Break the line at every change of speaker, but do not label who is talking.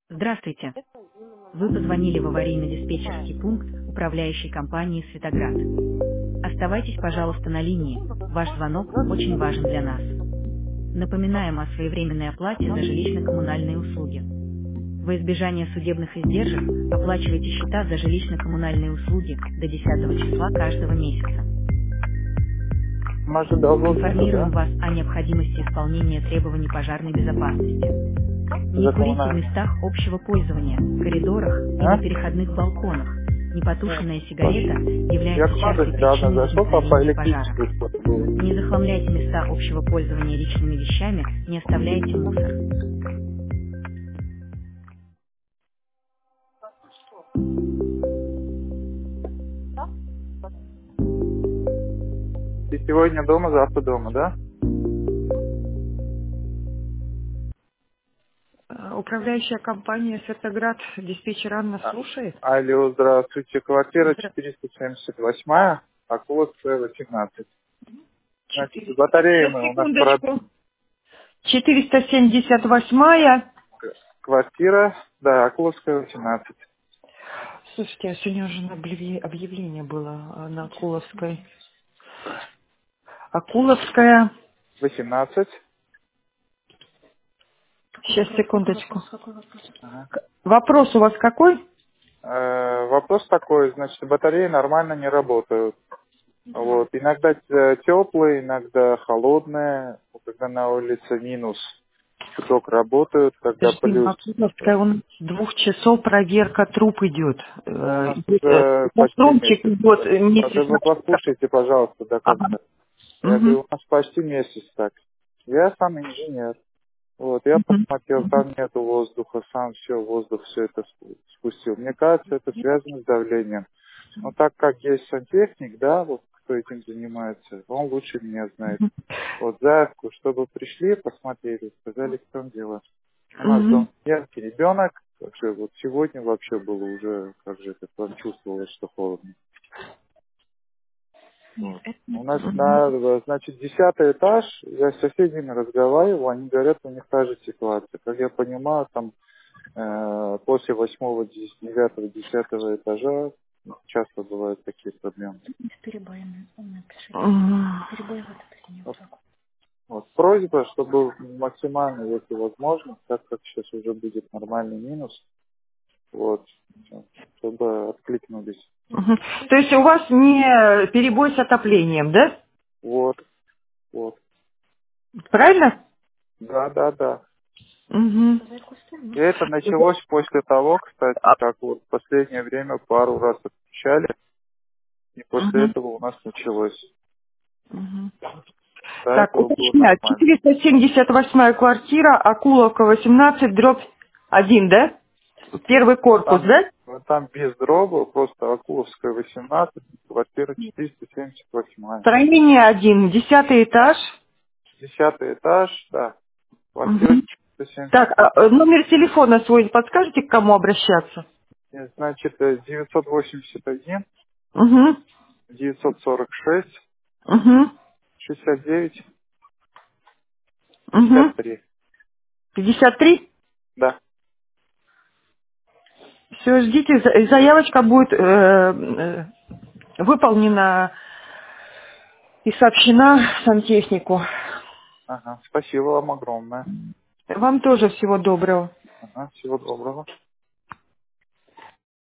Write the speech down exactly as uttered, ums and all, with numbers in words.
Здравствуйте. Вы позвонили в аварийно-диспетчерский пункт управляющей компании «Светоград». Оставайтесь, пожалуйста, на линии. Ваш звонок очень важен для нас. Напоминаем о своевременной оплате за жилищно-коммунальные услуги. Во избежание судебных издержек оплачивайте счета за жилищно-коммунальные услуги до десятого числа каждого месяца.
Может, должен
Информируем
да?
вас о необходимости исполнения требований пожарной безопасности. Не
За
курите в
коммунальные.
местах общего пользования, коридорах и
А?
на переходных балконах. Непотушенная
Нет.
сигарета
Я
является
к Наду
частой
недавно
причиной
зашел, там по
возникновения пожара.
электричеству что-то было.
Не захламляйте места общего пользования личными вещами, не оставляйте мусор.
Ты сегодня дома, завтра дома, да?
Э, Управляющая компания «Светоград», диспетчер Анна
А.
слушает.
Алло, здравствуйте. Квартира
Здра-
четыреста семьдесят восемь, Околовская, восемнадцать. Значит,
Четыре.
батареи
Сейчас,
мы у нас про
секундочку. четыреста семьдесят восьмая.
квартира, да, Околовская, восемнадцать.
Слушайте, а сегодня уже на объяве- объявление было а, на Акуловской. Акуловская.
восемнадцать.
Сейчас, секундочку.
Ага.
Вопрос у вас какой?
Э, вопрос такой, значит, батареи нормально не работают. Вот. Иногда теплые, иногда холодные, когда на улице минус, чуток работают, когда
Подожди,
плюс.
на Акуловской у нас с двух часов проверка труб идет.
Ну, у
Э,
нас
идет, э,
уже почти
Газпромчик
месяц.
идет э,
Это
месяц
вы
назад.
послушайте, пожалуйста, до
Ага.
конца. Я говорю,
Мгм.
у нас почти месяц так. Я сам инженер. Вот, я
Мгм.
посмотрел, там нету воздуха, сам все, воздух все это спу- спустил. Мне кажется, это связано с давлением. Но так как есть сантехник, да, вот кто этим занимается, он лучше меня знает. Вот заявку, чтобы пришли, посмотрели, сказали, в чем дело. У нас
Мгм.
дом яркий ребенок, вообще вот сегодня вообще было уже, как же это, прям чувствовалось, что холодно. Вот. У нас на, значит, десятый этаж, я с соседями разговаривал, они говорят, у них та же ситуация. Как я понимаю, там э, после восьмого, девятого, десятого этажа часто бывают такие проблемы.
Мгм.
Вот, вот. Просьба, чтобы максимально, если возможно, так как сейчас уже будет нормальный минус, вот, чтобы откликнулись.
Мгм. То есть у вас не перебой с отоплением, да?
Вот, вот.
Правильно?
Да, да, да.
Мгм.
И это началось после того, кстати,
А,
как вот в последнее время пару раз отвечали, и после
мгм.
этого у нас началось.
Мгм.
До
Так,
этого было
уточняю,
нормально.
четыреста семьдесят восьмая квартира, Акуловка, восемнадцать, дробь один, да? Первый корпус,
Там,
да?
вот там без дроба, просто Акуловская, восемнадцать, квартира четыреста семьдесят восемь.
Строение один, десятый этаж.
Десятый этаж, да, квартира
Мгм.
четыреста семьдесят
Так, а, э,
восемь.
номер телефона свой подскажете, к кому обращаться?
Э, Значит, э, девятьсот восемьдесят один,
Угу,
девятьсот сорок шесть,
угу,
шестьдесят девять,
угу.
пятьдесят три.
пятьдесят три?
Да.
Все, ждите, за- заявочка будет э, э, выполнена и сообщена сантехнику.
Ага. Спасибо вам огромное.
Вам тоже всего доброго.
Ага. Всего доброго.